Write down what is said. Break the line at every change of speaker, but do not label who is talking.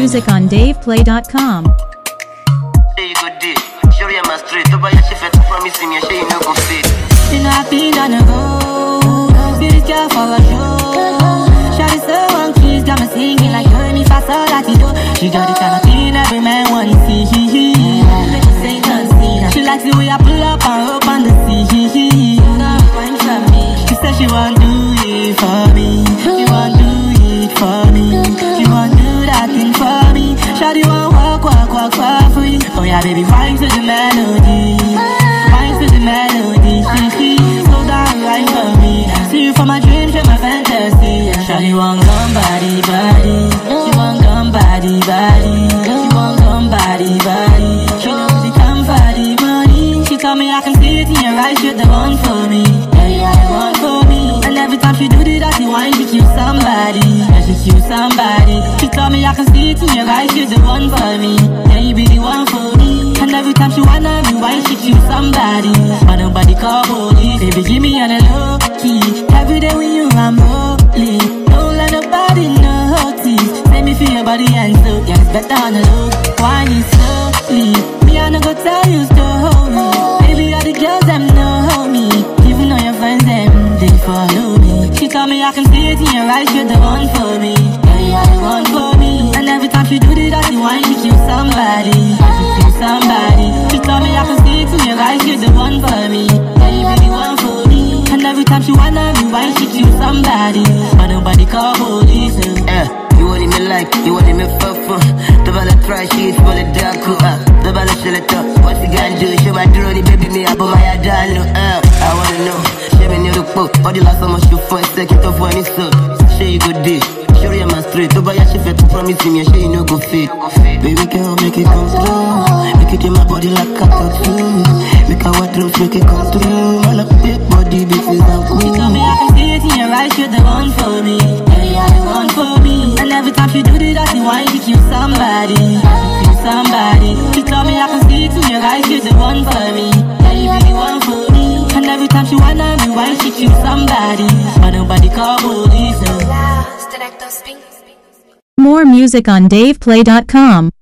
music on DavePlay.com.
Say you go deep, sure you must straight. Over your shift, promise me, say you no go fit.
You know I've been on the road, see this girl for a show. Shawty so on keys, got me singing like her, me fast all that you do. She got the kind of thing every man want to see. She likes the way I pull up and rope on the sea. She said she want to do it for me. She want to do it for me. She want to do that thing for me. Shawty want walk for you. Oh yeah, baby, wine to the melody. Wine to the melody. Slow down, right for me. See you for my dreams, you're my fantasy. Shawty want come body. She want come body. She want come body. She knows she come body. She told me I can see it in your eyes, you're the one for me. Yeah, the one for me. And every time she do the dirty wine, she kills somebody. Yeah, she kills somebody. She told me I can see it in your eyes, you're the one for me. Yeah, you be the one for me. And every time she wanna be wine, she kills somebody. But nobody call police. Baby, give me on a low key. Every day when you I'm holy. Don't let nobody know tease. Make me feel your body and so yeah, it's better on the low. Wine is slowly. Me I no go tell you story. Baby, all the girls them know me. Even all your friends them they follow me. She told me I can see it in your eyes, you're the one for me. Yeah, you're the one for me. And every time she do the dirty wine, she kills somebody. She kills somebody. She told me I can see it in your eyes, you're the one for me. Yeah, you be the one for me. And every time she wanna be wine, she kills somebody. But nobody call police.
You want me like, you want me for. The ball try shit for the dark. The ball shell it up. What you gonna do? Show my drone, baby, me up on my adalo. I wanna know. Show me the book. All the last time I shoot for a second of when it's up. Say you go dish. Sure you must straight. Over your shift, to promise me, say you no go fit. Baby girl, make it come through. Make it in my body like a tattoo. Make a wardrobe, make it come through. My love, big body, big is out.
She told me I can see it in your eyes, you're the one for me. Yeah, you're the one for me. And every time she do the dirty wine, she kills somebody. She kills somebody. She told me I can see it in your eyes, you're the one for me. Yeah, you be the one for me. And every time she wanna be wine, she kills somebody. But nobody call police.
More music on DavePlay.com.